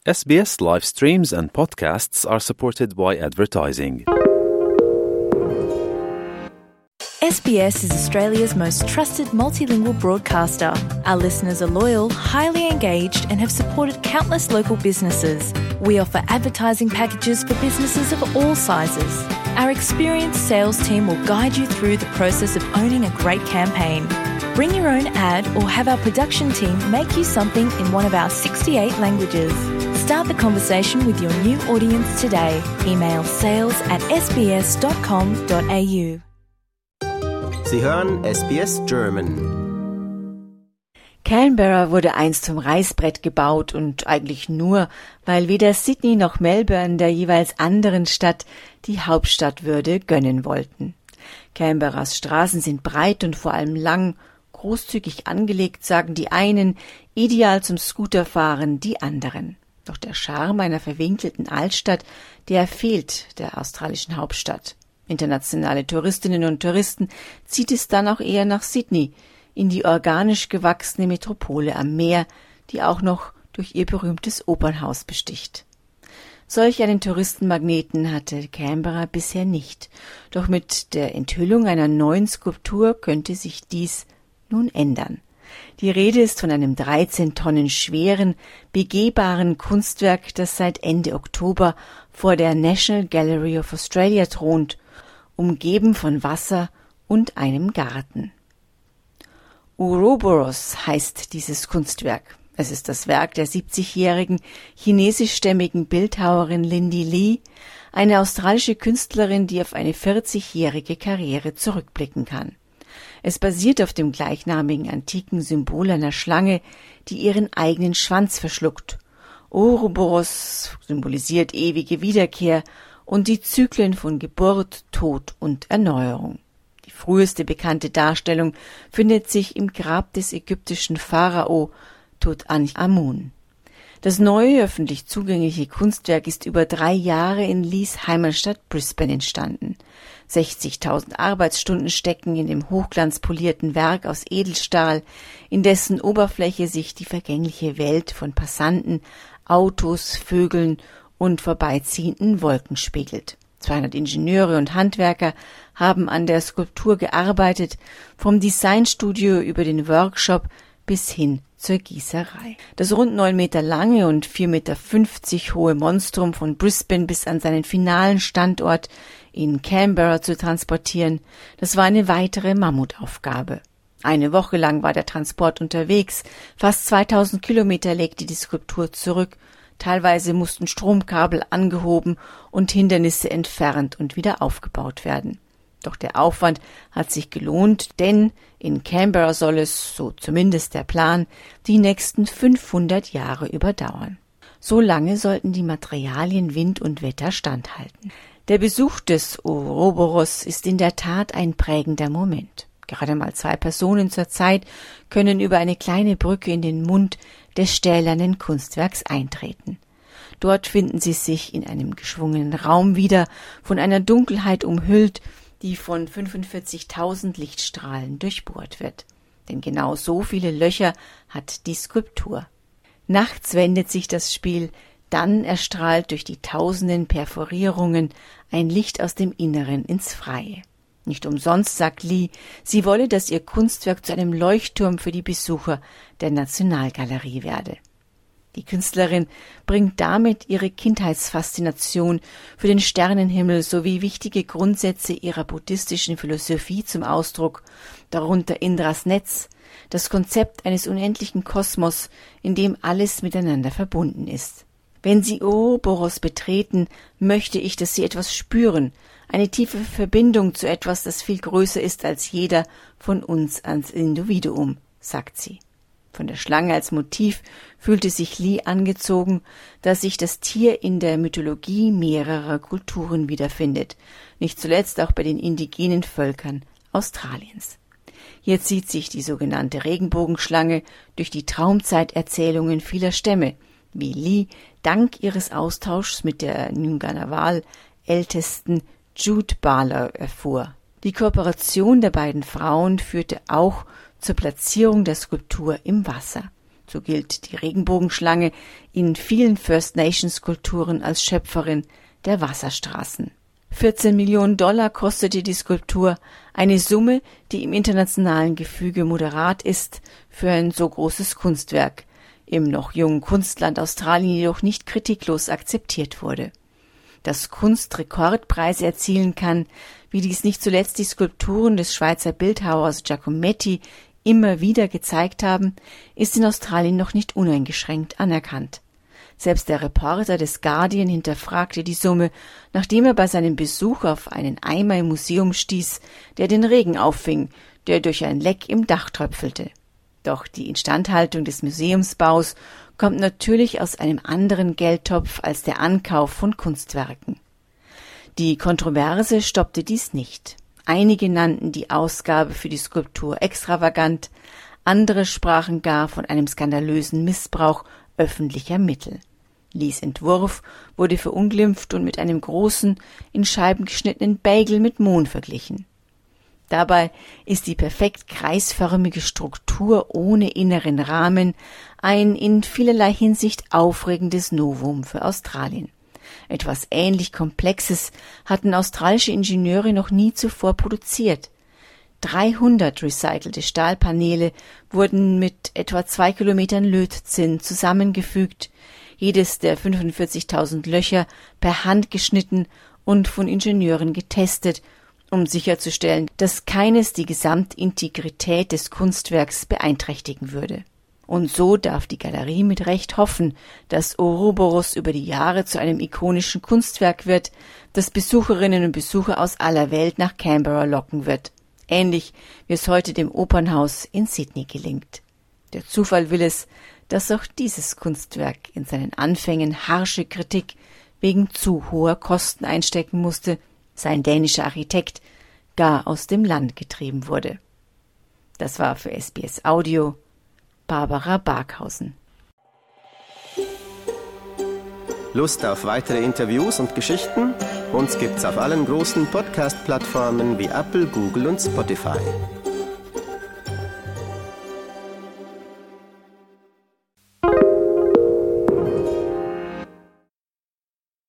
SBS live streams and podcasts are supported by advertising. SBS is Australia's most trusted multilingual broadcaster. Our listeners are loyal, highly engaged, and have supported countless local businesses. We offer advertising packages for businesses of all sizes. Our experienced sales team will guide you through the process of owning a great campaign. Bring your own ad or have our production team make you something in one of our 68 languages. Start the conversation with your new audience today. Email sales@sbs.com.au. Sie hören SBS German. Canberra wurde einst zum Reißbrett gebaut und eigentlich nur, weil weder Sydney noch Melbourne der jeweils anderen Stadt die Hauptstadtwürde gönnen wollten. Canberras Straßen sind breit und vor allem lang, großzügig angelegt, sagen die einen, ideal zum Scooterfahren die anderen. Doch der Charme einer verwinkelten Altstadt, der fehlt der australischen Hauptstadt. Internationale Touristinnen und Touristen zieht es dann auch eher nach Sydney, in die organisch gewachsene Metropole am Meer, die auch noch durch ihr berühmtes Opernhaus besticht. Solch einen Touristenmagneten hatte Canberra bisher nicht. Doch mit der Enthüllung einer neuen Skulptur könnte sich dies nun ändern. Die Rede ist von einem 13 Tonnen schweren, begehbaren Kunstwerk, das seit Ende Oktober vor der National Gallery of Australia thront, umgeben von Wasser und einem Garten. Ouroboros heißt dieses Kunstwerk. Es ist das Werk der 70-jährigen chinesischstämmigen Bildhauerin Lindy Li, eine australische Künstlerin, die auf eine 40-jährige Karriere zurückblicken kann. Es basiert auf dem gleichnamigen antiken Symbol einer Schlange, die ihren eigenen Schwanz verschluckt. Ouroboros symbolisiert ewige Wiederkehr und die Zyklen von Geburt, Tod und Erneuerung. Die früheste bekannte Darstellung findet sich im Grab des ägyptischen Pharao Tutanchamun. Das neue öffentlich zugängliche Kunstwerk ist über 3 Jahre in Lees Heimatstadt Brisbane entstanden. 60.000 Arbeitsstunden stecken in dem hochglanzpolierten Werk aus Edelstahl, in dessen Oberfläche sich die vergängliche Welt von Passanten, Autos, Vögeln und vorbeiziehenden Wolken spiegelt. 200 Ingenieure und Handwerker haben an der Skulptur gearbeitet, vom Designstudio über den Workshop bis hin zur Gießerei. Das rund 9 Meter lange und 4,50 Meter hohe Monstrum von Brisbane bis an seinen finalen Standort in Canberra zu transportieren, das war eine weitere Mammutaufgabe. Eine Woche lang war der Transport unterwegs, fast 2000 Kilometer legte die Skulptur zurück, teilweise mussten Stromkabel angehoben und Hindernisse entfernt und wieder aufgebaut werden. Doch der Aufwand hat sich gelohnt, denn in Canberra soll es, so zumindest der Plan, die nächsten 500 Jahre überdauern. So lange sollten die Materialien Wind und Wetter standhalten. Der Besuch des Ouroboros ist in der Tat ein prägender Moment. Gerade mal 2 Personen zur Zeit können über eine kleine Brücke in den Mund des stählernen Kunstwerks eintreten. Dort finden sie sich in einem geschwungenen Raum wieder, von einer Dunkelheit umhüllt, die von 45.000 Lichtstrahlen durchbohrt wird. Denn genau so viele Löcher hat die Skulptur. Nachts wendet sich das Spiel, dann erstrahlt durch die tausenden Perforierungen ein Licht aus dem Inneren ins Freie. Nicht umsonst sagt Lee, sie wolle, dass ihr Kunstwerk zu einem Leuchtturm für die Besucher der Nationalgalerie werde. Die Künstlerin bringt damit ihre Kindheitsfaszination für den Sternenhimmel sowie wichtige Grundsätze ihrer buddhistischen Philosophie zum Ausdruck, darunter Indras Netz, das Konzept eines unendlichen Kosmos, in dem alles miteinander verbunden ist. Wenn Sie Ouroboros betreten, möchte ich, dass Sie etwas spüren, eine tiefe Verbindung zu etwas, das viel größer ist als jeder von uns als Individuum, sagt sie. Von der Schlange als Motiv fühlte sich Lee angezogen, da sich das Tier in der Mythologie mehrerer Kulturen wiederfindet, nicht zuletzt auch bei den indigenen Völkern Australiens. Hier zieht sich die sogenannte Regenbogenschlange durch die Traumzeiterzählungen vieler Stämme, wie Lee dank ihres Austauschs mit der Ngunnawal-Ältesten Jude Barlow erfuhr. Die Kooperation der beiden Frauen führte auch zur Platzierung der Skulptur im Wasser. So gilt die Regenbogenschlange in vielen First Nations Kulturen als Schöpferin der Wasserstraßen. 14 Millionen $ kostete die Skulptur, eine Summe, die im internationalen Gefüge moderat ist für ein so großes Kunstwerk, im noch jungen Kunstland Australien jedoch nicht kritiklos akzeptiert wurde. Dass Kunst Rekordpreise erzielen kann, wie dies nicht zuletzt die Skulpturen des Schweizer Bildhauers Giacometti immer wieder gezeigt haben, ist in Australien noch nicht uneingeschränkt anerkannt. Selbst der Reporter des Guardian hinterfragte die Summe, nachdem er bei seinem Besuch auf einen Eimer im Museum stieß, der den Regen auffing, der durch ein Leck im Dach tröpfelte. Doch die Instandhaltung des Museumsbaus kommt natürlich aus einem anderen Geldtopf als der Ankauf von Kunstwerken. Die Kontroverse stoppte dies nicht. Einige nannten die Ausgabe für die Skulptur extravagant, andere sprachen gar von einem skandalösen Missbrauch öffentlicher Mittel. Lees Entwurf wurde verunglimpft und mit einem großen, in Scheiben geschnittenen Bagel mit Mohn verglichen. Dabei ist die perfekt kreisförmige Struktur ohne inneren Rahmen ein in vielerlei Hinsicht aufregendes Novum für Australien. Etwas ähnlich Komplexes hatten australische Ingenieure noch nie zuvor produziert. 300 recycelte Stahlpaneele wurden mit etwa 2 Kilometern Lötzinn zusammengefügt, jedes der 45.000 Löcher per Hand geschnitten und von Ingenieuren getestet, um sicherzustellen, dass keines die Gesamtintegrität des Kunstwerks beeinträchtigen würde. Und so darf die Galerie mit Recht hoffen, dass Ouroboros über die Jahre zu einem ikonischen Kunstwerk wird, das Besucherinnen und Besucher aus aller Welt nach Canberra locken wird. Ähnlich wie es heute dem Opernhaus in Sydney gelingt. Der Zufall will es, dass auch dieses Kunstwerk in seinen Anfängen harsche Kritik wegen zu hoher Kosten einstecken musste, sein dänischer Architekt gar aus dem Land getrieben wurde. Das war für SBS Audio Barbara Barkhausen. Lust auf weitere Interviews und Geschichten? Uns gibt's auf allen großen Podcast-Plattformen wie Apple, Google und Spotify.